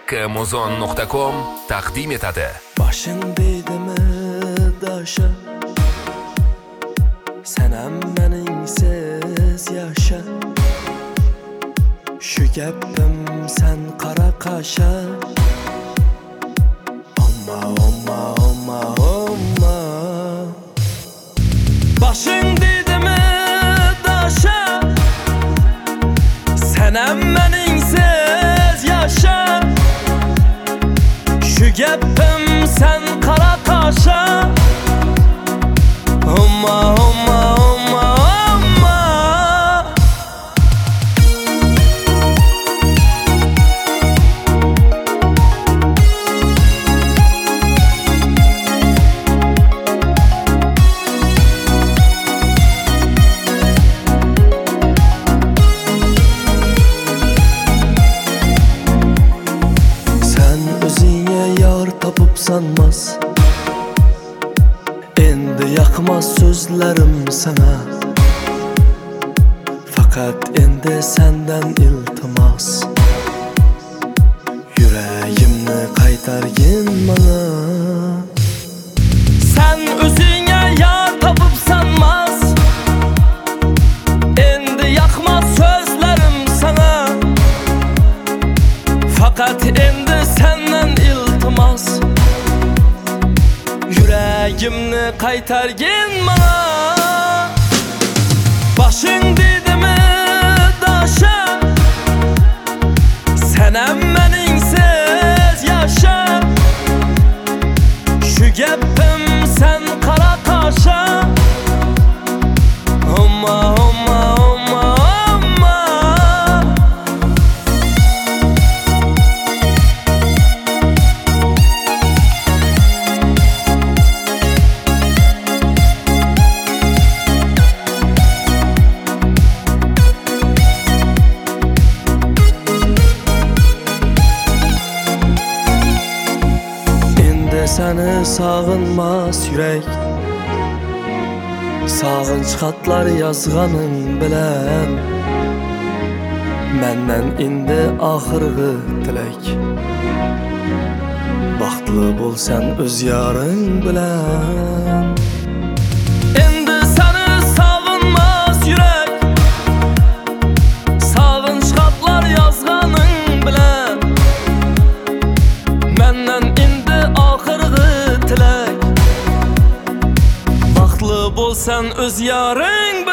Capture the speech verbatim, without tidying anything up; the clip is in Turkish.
Amazon nokta com taqdim etadi. Başın deydimi daşa, senam meningsiz yaşa. Şu gapim sen qara qaşa. Amma amma amma amma. Başın deydimi daşa, senam meningsiz yaşa. Şu gapim sen qara qaşa. Amma amma amma amma. Sen özüne yar tapıp sanmaz, endi yakmaz sözlerim sana. Fakat endi senden iltimas, yüreğimni qaytargin bana. Sen özüne yar tapıp sanmaz, endi yakmaz sözlerim sana. Fakat endi senden iltimas, yüreğimni qaytargin bana. Başın deydimi daşa, senam meningsiz yaşa. Şu gapim sen qara qaşa. Amma amma amma amma. Seni sağınmaz yürek, sağınç xatlar yazğanın bilen. Menden indi axırgı tilek, baxtlı bolsan öz yarın bilen. Endi seni sağınmaz yürek, sağınç xatlar yazğanın bilen. Menden indi axırgı tilek, baxtlı bolsan öz yarın